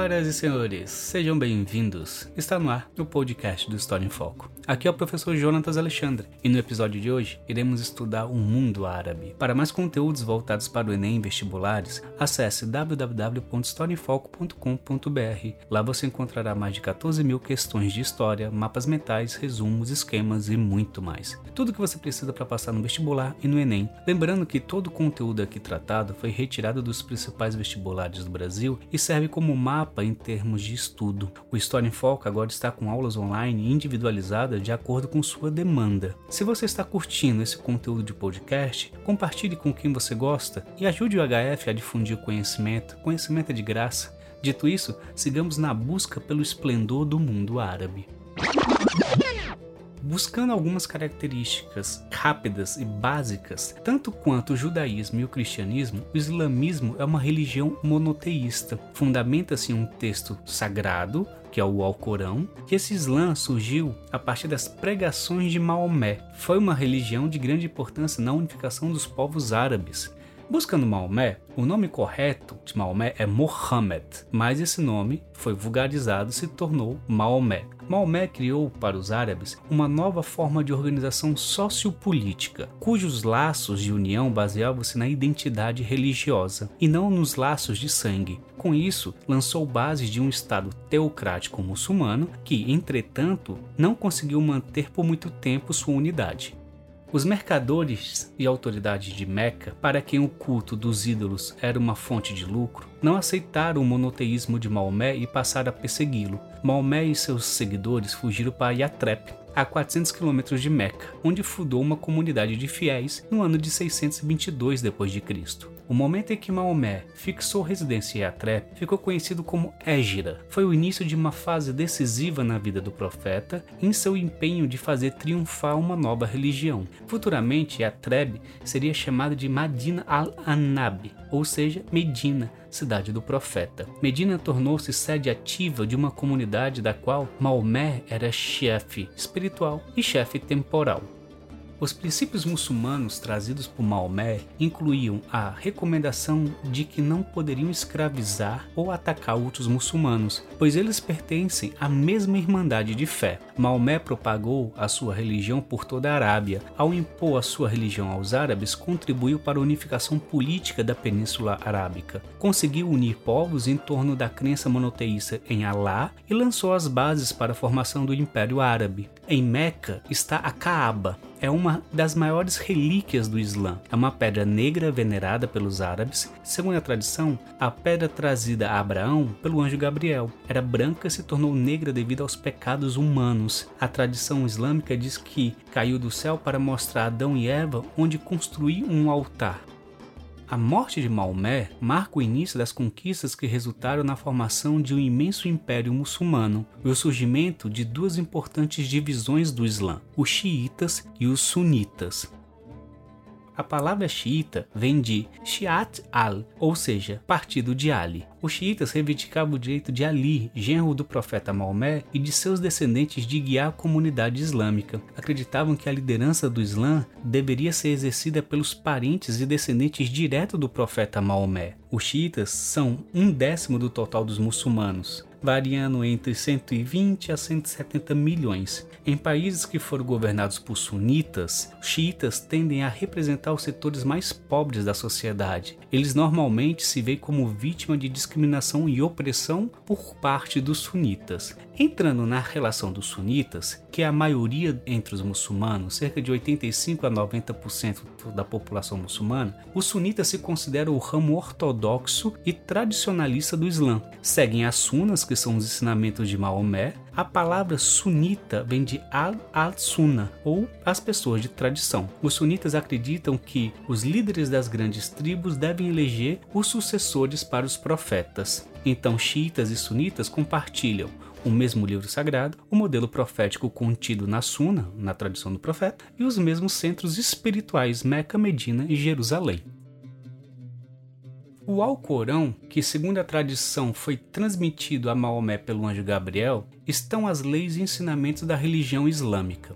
Senhoras e senhores, sejam bem-vindos. Está no ar o podcast do História em Foco. Aqui é o professor Jonatas Alexandre e no episódio de hoje iremos estudar o mundo árabe. Para mais conteúdos voltados para o Enem e vestibulares, acesse www.historiaemfoco.com.br. Lá você encontrará mais de 14 mil questões de história, mapas mentais, resumos, esquemas e muito mais. Tudo o que você precisa para passar no vestibular e no Enem. Lembrando que todo o conteúdo aqui tratado foi retirado dos principais vestibulares do Brasil e serve como mapa em termos de estudo. O História em Foco agora está com aulas online individualizadas de acordo com sua demanda. Se você está curtindo esse conteúdo de podcast, compartilhe com quem você gosta e ajude o HF a difundir o conhecimento. Conhecimento é de graça. Dito isso, sigamos na busca pelo esplendor do mundo árabe. Buscando algumas características rápidas e básicas, tanto quanto o judaísmo e o cristianismo, o islamismo é uma religião monoteísta. Fundamenta-se em um texto sagrado, que é o Alcorão, que esse Islã surgiu a partir das pregações de Maomé. Foi uma religião de grande importância na unificação dos povos árabes. Buscando Maomé, o nome correto de Maomé é Mohammed, mas esse nome foi vulgarizado e se tornou Maomé. Maomé criou para os árabes uma nova forma de organização sociopolítica, cujos laços de união baseavam-se na identidade religiosa e não nos laços de sangue. Com isso, lançou bases de um Estado teocrático muçulmano que, entretanto, não conseguiu manter por muito tempo sua unidade. Os mercadores e autoridades de Meca, para quem o culto dos ídolos era uma fonte de lucro, não aceitaram o monoteísmo de Maomé e passaram a persegui-lo. Maomé e seus seguidores fugiram para Yatreb, a 400 km de Meca, onde fundou uma comunidade de fiéis no ano de 622 d.C. O momento em que Maomé fixou residência em Yatreb ficou conhecido como Hégira. Foi o início de uma fase decisiva na vida do profeta em seu empenho de fazer triunfar uma nova religião. Futuramente, Yatreb seria chamada de Madina al-Annabi, ou seja, Medina, cidade do profeta. Medina tornou-se sede ativa de uma comunidade da qual Maomé era chefe espiritual e chefe temporal. Os princípios muçulmanos trazidos por Maomé incluíam a recomendação de que não poderiam escravizar ou atacar outros muçulmanos, pois eles pertencem à mesma irmandade de fé. Maomé propagou a sua religião por toda a Arábia. Ao impor a sua religião aos árabes, contribuiu para a unificação política da Península Arábica. Conseguiu unir povos em torno da crença monoteísta em Alá e lançou as bases para a formação do Império Árabe. Em Meca está a Kaaba. É uma das maiores relíquias do Islã. É uma pedra negra venerada pelos árabes. Segundo a tradição, a pedra trazida a Abraão pelo anjo Gabriel era branca e se tornou negra devido aos pecados humanos. A tradição islâmica diz que caiu do céu para mostrar a Adão e Eva onde construir um altar. A morte de Maomé marca o início das conquistas que resultaram na formação de um imenso império muçulmano e o surgimento de duas importantes divisões do Islã, os xiitas e os sunitas. A palavra xiita vem de Shi'at al, ou seja, partido de Ali. Os xiitas reivindicavam o direito de Ali, genro do profeta Maomé, e de seus descendentes de guiar a comunidade islâmica. Acreditavam que a liderança do Islã deveria ser exercida pelos parentes e descendentes diretos do profeta Maomé. Os xiitas são 1/10 do total dos muçulmanos, variando entre 120 a 170 milhões. Em países que foram governados por sunitas, os xiitas tendem a representar os setores mais pobres da sociedade. Eles normalmente se veem como vítima de discriminação e opressão por parte dos sunitas. Entrando na relação dos sunitas, que é a maioria entre os muçulmanos, cerca de 85 a 90% da população muçulmana, os sunitas se consideram o ramo ortodoxo e tradicionalista do Islã. Seguem as sunas, que são os ensinamentos de Maomé. A palavra sunita vem de al-sunnah, ou as pessoas de tradição. Os sunitas acreditam que os líderes das grandes tribos devem eleger os sucessores para os profetas. Então, xiitas e sunitas compartilham o mesmo livro sagrado, o modelo profético contido na Suna, na tradição do profeta, e os mesmos centros espirituais Meca, Medina e Jerusalém. O Alcorão, que segundo a tradição foi transmitido a Maomé pelo anjo Gabriel, estão as leis e ensinamentos da religião islâmica.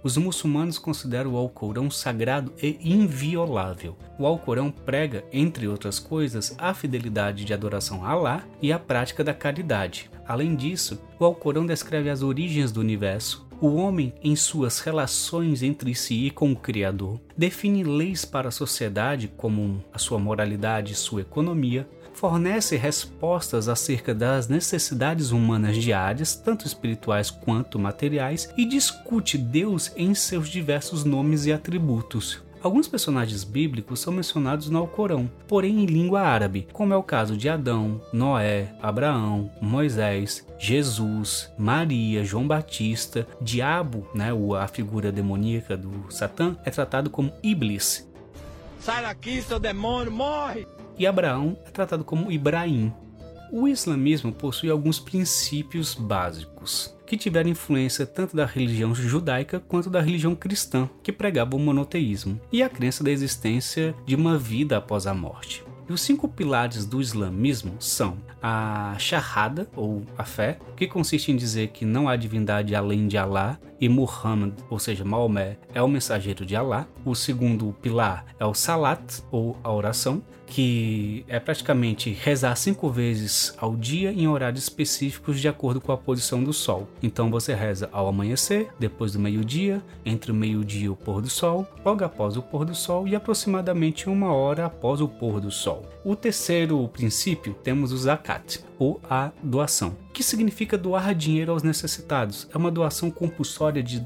os muçulmanos consideram o Alcorão sagrado e inviolável. O Alcorão prega, entre outras coisas, a fidelidade de adoração a Alá e a prática da caridade. Além disso, o Alcorão descreve as origens do universo, o homem em suas relações entre si e com o Criador, define leis para a sociedade como a sua moralidade e sua economia, fornece respostas acerca das necessidades humanas diárias, tanto espirituais quanto materiais, e discute Deus em seus diversos nomes e atributos. Alguns personagens bíblicos são mencionados no Alcorão, porém em língua árabe, como é o caso de Adão, Noé, Abraão, Moisés, Jesus, Maria, João Batista. Diabo, a figura demoníaca do Satã, é tratado como Iblis. Sai daqui, seu demônio, morre! E Abraão é tratado como Ibrahim. O islamismo possui alguns princípios básicos que tiveram influência tanto da religião judaica quanto da religião cristã, que pregava o monoteísmo e a crença da existência de uma vida após a morte. E os 5 pilares do islamismo são a Shahada, ou a fé, que consiste em dizer que não há divindade além de Alá e Muhammad, ou seja, Maomé, é o mensageiro de Alá. O segundo pilar é o Salat, ou a oração, que é praticamente rezar 5 vezes ao dia em horários específicos de acordo com a posição do sol. Então você reza ao amanhecer, depois do meio-dia, entre o meio-dia e o pôr do sol, logo após o pôr do sol e aproximadamente 1 hora após o pôr do sol. O terceiro princípio, temos o Zakat, ou a doação, que significa doar dinheiro aos necessitados. É uma doação compulsória de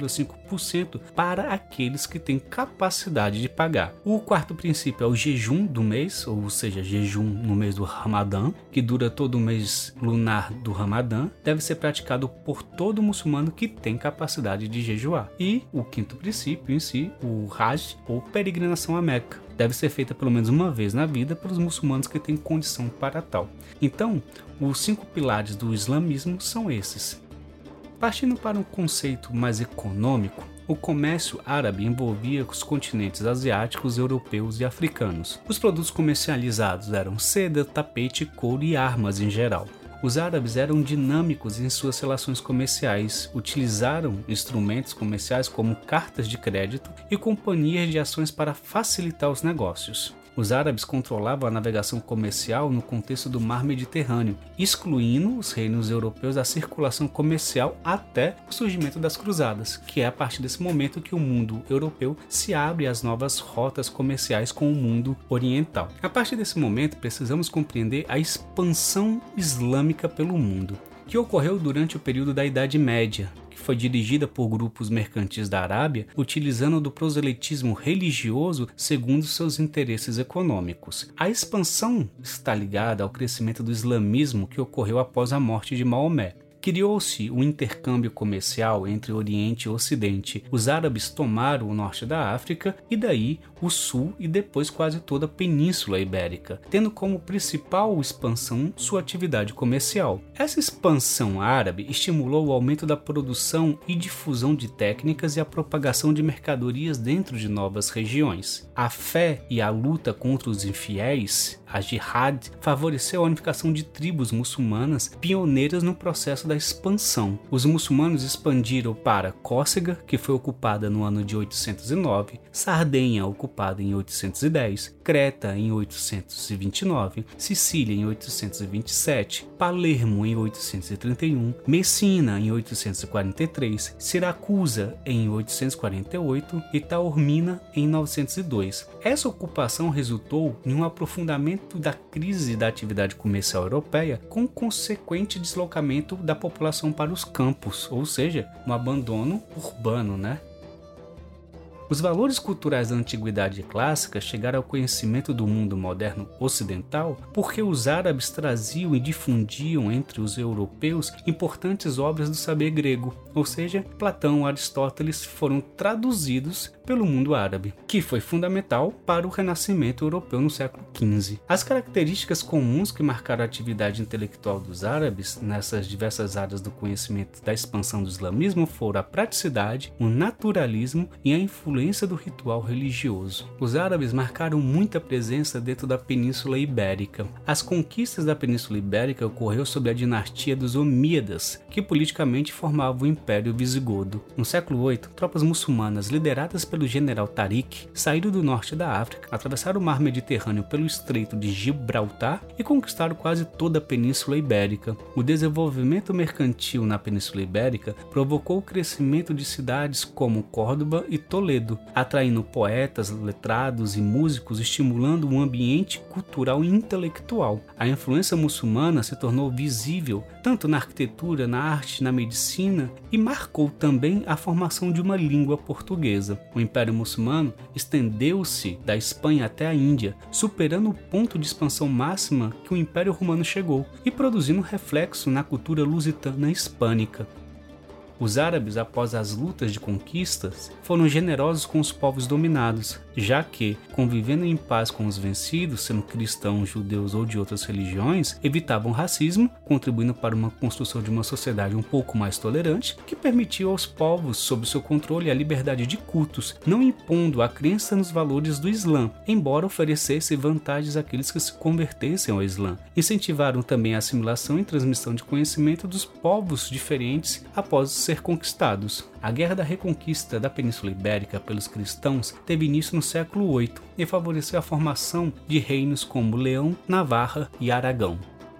2,5% para aqueles que têm capacidade de pagar. O quarto princípio é o jejum do mês, ou seja, jejum no mês do Ramadã, que dura todo o mês lunar do Ramadã, deve ser praticado por todo muçulmano que tem capacidade de jejuar. E o quinto princípio em si, o Hajj, ou peregrinação a Meca, deve ser feita pelo menos uma vez na vida pelos muçulmanos que têm condição para tal. Então, os 5 pilares do islamismo são esses. Partindo para um conceito mais econômico, o comércio árabe envolvia os continentes asiáticos, europeus e africanos. Os produtos comercializados eram seda, tapete, couro e armas em geral. Os árabes eram dinâmicos em suas relações comerciais, utilizaram instrumentos comerciais como cartas de crédito e companhias de ações para facilitar os negócios. Os árabes controlavam a navegação comercial no contexto do mar Mediterrâneo, excluindo os reinos europeus da circulação comercial até o surgimento das cruzadas, que é a partir desse momento que o mundo europeu se abre às novas rotas comerciais com o mundo oriental. A partir desse momento, precisamos compreender a expansão islâmica pelo mundo, que ocorreu durante o período da Idade Média, que foi dirigida por grupos mercantis da Arábia, utilizando do proselitismo religioso segundo seus interesses econômicos. A expansão está ligada ao crescimento do islamismo que ocorreu após a morte de Maomé. Criou-se um intercâmbio comercial entre Oriente e Ocidente. Os árabes tomaram o norte da África e daí o sul e depois quase toda a Península Ibérica, tendo como principal expansão sua atividade comercial. Essa expansão árabe estimulou o aumento da produção e difusão de técnicas e a propagação de mercadorias dentro de novas regiões. A fé e a luta contra os infiéis, a jihad, favoreceu a unificação de tribos muçulmanas pioneiras no processo da expansão. Os muçulmanos expandiram para Córcega, que foi ocupada no ano de 809, Sardenha, ocupada em 810, Creta em 829, Sicília em 827, Palermo em 831, Messina em 843, Siracusa em 848 e Taormina em 902. Essa ocupação resultou em um aprofundamento da crise da atividade comercial europeia, com consequente deslocamento da população para os campos, ou seja, um abandono urbano, Os valores culturais da antiguidade clássica chegaram ao conhecimento do mundo moderno ocidental porque os árabes traziam e difundiam entre os europeus importantes obras do saber grego, ou seja, Platão e Aristóteles foram traduzidos pelo mundo árabe, que foi fundamental para o renascimento europeu no século XV. As características comuns que marcaram a atividade intelectual dos árabes nessas diversas áreas do conhecimento da expansão do islamismo foram a praticidade, o naturalismo e a influência do ritual religioso. Os árabes marcaram muita presença dentro da Península Ibérica. As conquistas da Península Ibérica ocorreu sob a dinastia dos Omíadas, que politicamente formava o Império Visigodo. No século VIII, tropas muçulmanas lideradas pelo general Tariq saíram do norte da África, atravessaram o mar Mediterrâneo pelo Estreito de Gibraltar e conquistaram quase toda a Península Ibérica. O desenvolvimento mercantil na Península Ibérica provocou o crescimento de cidades como Córdoba e Toledo, atraindo poetas, letrados e músicos, estimulando um ambiente cultural e intelectual. A influência muçulmana se tornou visível tanto na arquitetura, na arte, na medicina e marcou também a formação de uma língua portuguesa. O Império Muçulmano estendeu-se da Espanha até a Índia, superando o ponto de expansão máxima que o Império Romano chegou e produzindo reflexo na cultura lusitana hispânica. Os árabes, após as lutas de conquistas, foram generosos com os povos dominados, já que, convivendo em paz com os vencidos, sendo cristãos, judeus ou de outras religiões, evitavam racismo, contribuindo para uma construção de uma sociedade um pouco mais tolerante, que permitiu aos povos, sob seu controle, a liberdade de cultos, não impondo a crença nos valores do Islã, embora oferecesse vantagens àqueles que se convertessem ao Islã. Incentivaram também a assimilação e transmissão de conhecimento dos povos diferentes após ser conquistados. A Guerra da Reconquista da Península Ibérica pelos cristãos teve início no século VIII e favoreceu a formação de reinos como Leão, Navarra e Aragão.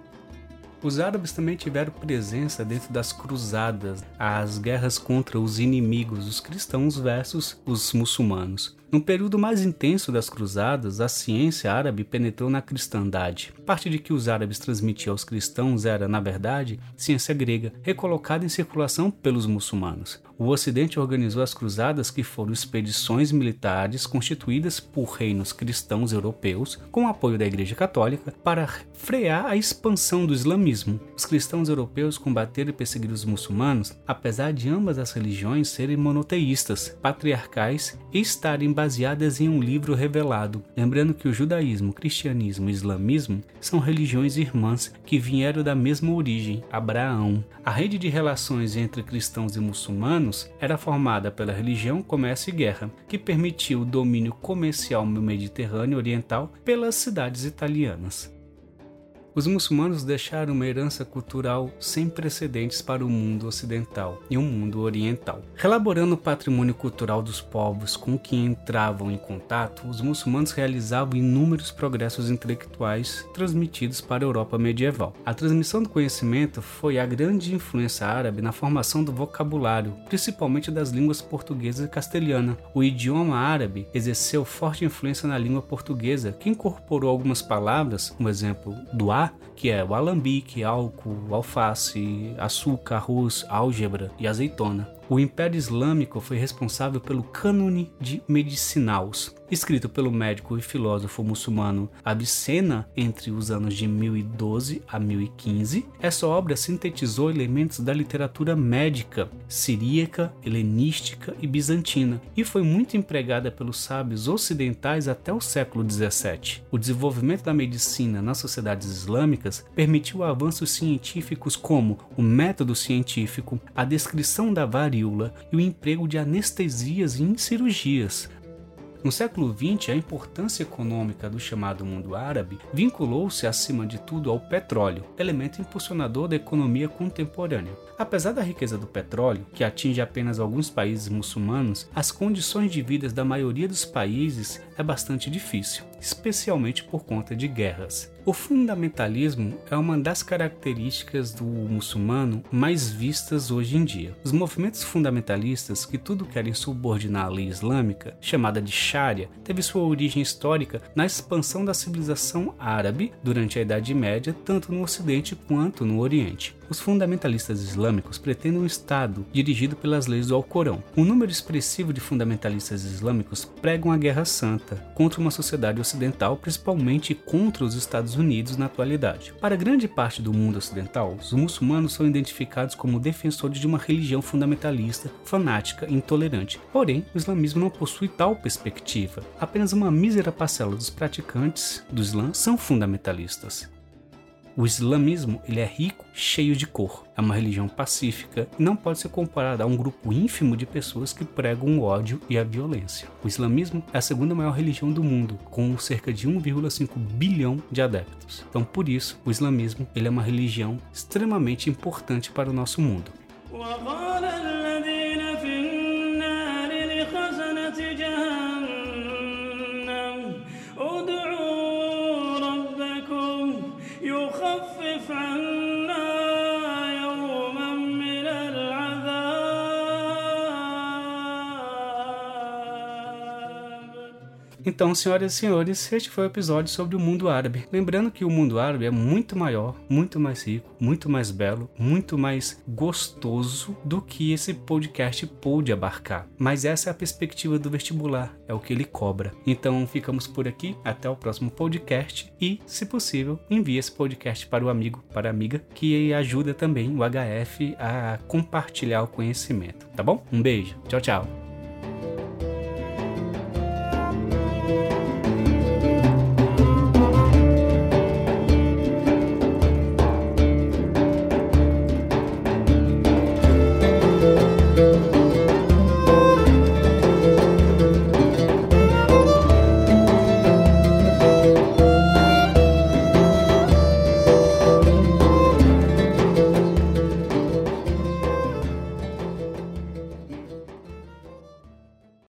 Os árabes também tiveram presença dentro das cruzadas, as guerras contra os inimigos, os cristãos versus os muçulmanos. No período mais intenso das cruzadas, a ciência árabe penetrou na cristandade. Parte de que os árabes transmitiam aos cristãos era, na verdade, ciência grega, recolocada em circulação pelos muçulmanos. O Ocidente organizou as cruzadas, que foram expedições militares constituídas por reinos cristãos europeus, com o apoio da Igreja Católica, para frear a expansão do islamismo. Os cristãos europeus combateram e perseguiram os muçulmanos, apesar de ambas as religiões serem monoteístas, patriarcais e estarem baseadas em um livro revelado. Lembrando que o judaísmo, cristianismo e islamismo são religiões irmãs que vieram da mesma origem, Abraão. A rede de relações entre cristãos e muçulmanos era formada pela religião, comércio e guerra, que permitiu o domínio comercial no Mediterrâneo Oriental pelas cidades italianas. Os muçulmanos deixaram uma herança cultural sem precedentes para o mundo ocidental e o mundo oriental. Relaborando o patrimônio cultural dos povos com quem entravam em contato, os muçulmanos realizavam inúmeros progressos intelectuais transmitidos para a Europa medieval. A transmissão do conhecimento foi a grande influência árabe na formação do vocabulário, principalmente das línguas portuguesa e castelhana. O idioma árabe exerceu forte influência na língua portuguesa, que incorporou algumas palavras, como exemplo, duá, que é o alambique, álcool, alface, açúcar, arroz, álgebra e azeitona. O Império Islâmico foi responsável pelo Cânone de Medicinaus, escrito pelo médico e filósofo muçulmano Avicena entre os anos de 1012 a 1015. Essa obra sintetizou elementos da literatura médica, siríaca, helenística e bizantina, e foi muito empregada pelos sábios ocidentais até o século XVII. O desenvolvimento da medicina nas sociedades islâmicas permitiu avanços científicos como o método científico, a descrição da varíola e o emprego de anestesias em cirurgias. No século XX, a importância econômica do chamado mundo árabe vinculou-se, acima de tudo, ao petróleo, elemento impulsionador da economia contemporânea. Apesar da riqueza do petróleo, que atinge apenas alguns países muçulmanos, as condições de vida da maioria dos países é bastante difícil, especialmente por conta de guerras. O fundamentalismo é uma das características do muçulmano mais vistas hoje em dia. Os movimentos fundamentalistas, que tudo querem subordinar a lei islâmica, chamada de Sharia, teve sua origem histórica na expansão da civilização árabe durante a Idade Média, tanto no Ocidente quanto no Oriente. Os fundamentalistas islâmicos pretendem um Estado dirigido pelas leis do Alcorão. Um número expressivo de fundamentalistas islâmicos pregam a Guerra Santa contra uma sociedade ocidental ocidental, principalmente contra os Estados Unidos na atualidade. Para grande parte do mundo ocidental, os muçulmanos são identificados como defensores de uma religião fundamentalista, fanática e intolerante. Porém, o islamismo não possui tal perspectiva. Apenas uma mísera parcela dos praticantes do Islã são fundamentalistas. O islamismo ele é rico, cheio de cor. É uma religião pacífica e não pode ser comparada a um grupo ínfimo de pessoas que pregam o ódio e a violência. O islamismo é a segunda maior religião do mundo, com cerca de 1,5 bilhão de adeptos. Então, por isso, o islamismo ele é uma religião extremamente importante para o nosso mundo. Então, senhoras e senhores, este foi o episódio sobre o mundo árabe. Lembrando que o mundo árabe é muito maior, muito mais rico, muito mais belo, muito mais gostoso do que esse podcast pôde abarcar. Mas essa é a perspectiva do vestibular, é o que ele cobra. Então, ficamos por aqui, até o próximo podcast e, se possível, envie esse podcast para o amigo, para a amiga, que ajuda também o HF a compartilhar o conhecimento, tá bom? Um beijo, tchau, tchau!